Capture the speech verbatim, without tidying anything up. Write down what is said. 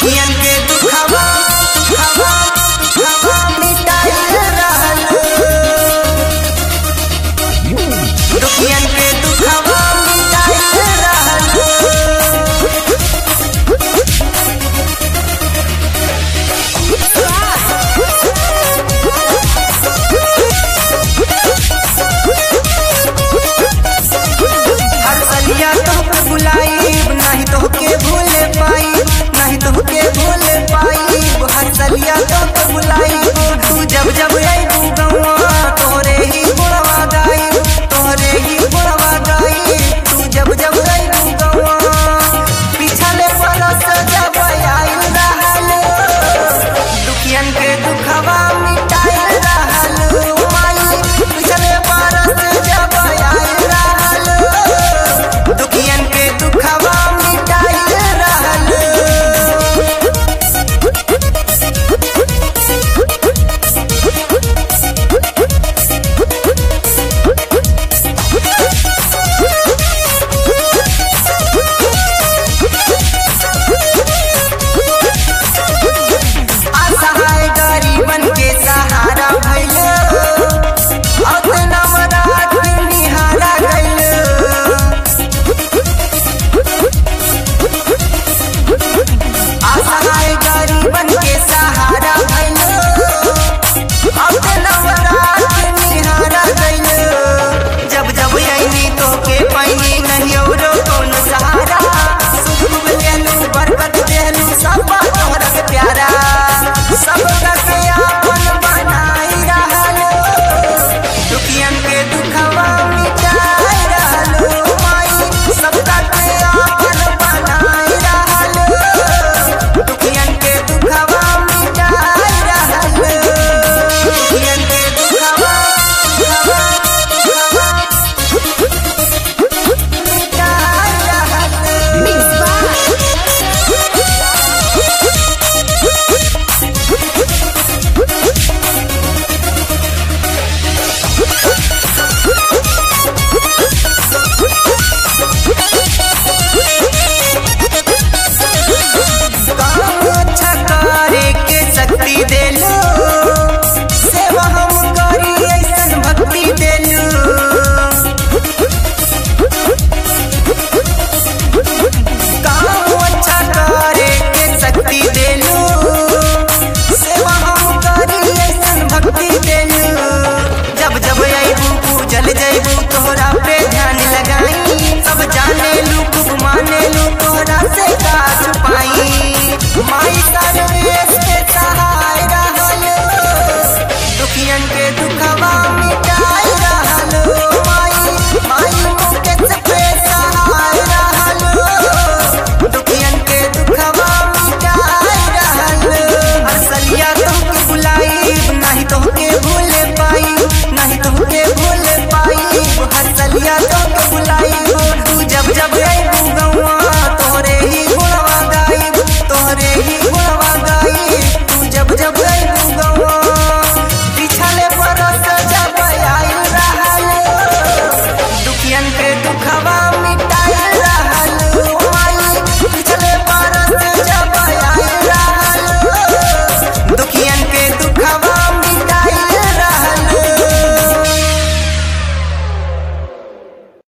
दुखियन के दुखवा दुखवा दुखवा मिटाइल रहलू दुखियन के दुखवा मिटाइल रहलू हर सलिया तोहके बुलाईब नहीं तोहके भूले पाई नहीं तोहके भूले पाई हर सलिया तोहके बुलाईब तू जब जब आईबू गौआ तोरे ही गुणवा गाई तोरे ही गुणवा गाई तू जब जब आईबू गौआ पिछले बरस जब आइल रहलू दुखियन के दुखवा मिटाइल रहलू माई पिछले बरस जब आइल रहलू दुखियन के दुखवा मिटाइल रहलू असहाय गरीबन के सहारा भइल अपना मराठ निहारा गइल असहाय गरीबन के सहारा भइल अपना मराठ निहारा गइल जब जब आईनी तोके पाइनी नहीं औरो कौन सहारा सुख देलू बरकत देलू सब तोहरा के प्यारा सब के आपन बनाई रहलू दुखियन के दुखवा मिटाई रहलू माई सब के आपन बनाई रहलू दुखियन के दुखवा मिटाई रहलू दुखियन के दुखवा दुखवा दुखवा मिटाई रहलू काम अच्छा करे के शक्ति देलू सेवा हम करी ऐसन भक्ति देलू काम अच्छा करे के शक्ति देलू सेवा हम करी ऐसन भक्ति देलू जब जब आईबू पूजल जैबू तोहरा पे ध्यान लगाई सब जाने लू खूब माने लू तोहरा से का छुपाई माई सारे